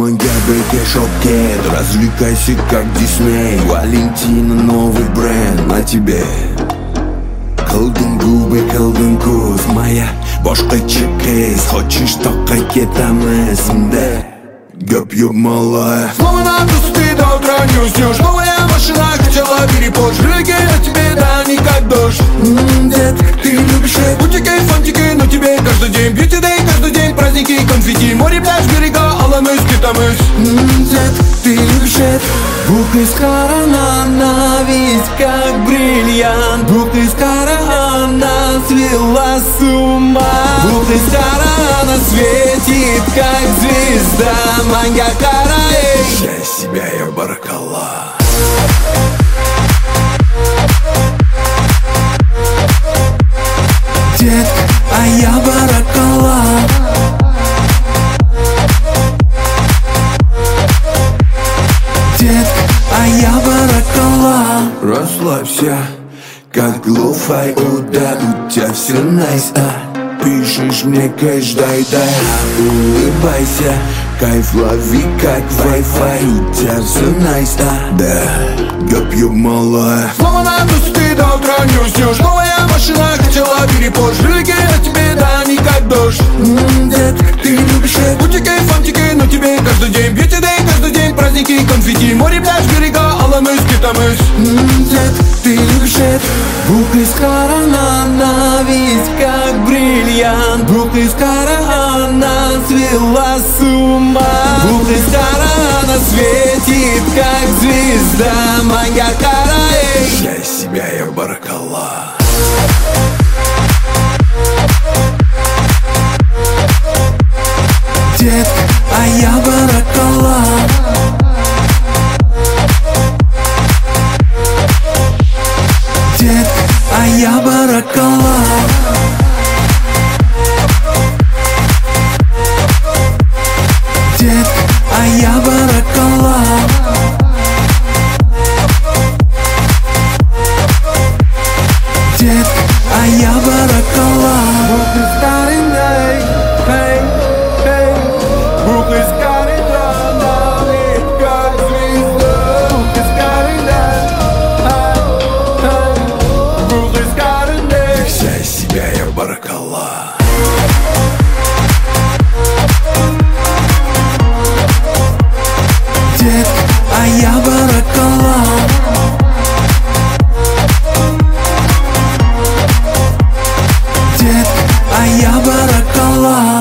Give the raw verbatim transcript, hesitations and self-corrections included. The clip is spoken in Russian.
моя бэкэ шокет. Развлекайся как Дисней, Валентина новый бренд на тебе. Qilding gube, qilding ko'z, моя boshqacha кейс. Хочешь только кетamiz unda gap yo'q malaya. Снова на ты до утра не уснешь. Новая машина хотела перепош. Жили я тебе, да, не как дождь. Ммм, детка, ты любишь это. Бутики, фантики, но тебе каждый день. Бьюти дэй, каждый день праздники, конфетти. Море, пляж, берега, аламыз, кетамыз. Ммм, детка, ты любишь это. Bu kız karanana весь как бриллиант. Bu kız karanana свела с ума. Bu kız karanana светит как звезда. Манга караэй. Я себя, я баракалла. Детка, а я баракалла. Детка, а я баракалла. Расслабься, как лоу-фай, о да, у тебя все найс, а пишешь мне кэш, дай, дай, улыбайся. Кайф лови, как Wi-Fi, у тебя все найс, а да, gap yo'q malaya. Снова на ты до утра не уснешь. Новая машина хотела перепош. Жили я тебе, да, не как дождь. Ммм, детка, ты любишь это. Бутики, фантики, но тебе каждый день. Бьюти дэй, каждый день праздники, конфетти. Море, пляж, берега, аламыз, кетамыз. Ммм, детка, ты любишь это. Bu kız karanana весь как бриллиант. Bu kız karanana свела с ума. Bu kız karanana светит как звезда. Манга караэй. Я себя, я баракалла. Детка, а я баракалла. Детка, а я баракалла. Детка, а я баракалла. Детка, а я баракалла. Bu kız karanay, hey, hey. Bu kız karanay, ведь как звезда. Bu kız karanay, hey, hey. Bu kız karanay. Вся из себя, я баракалла. Детка, а я баракалла. Детка, а я баракалла.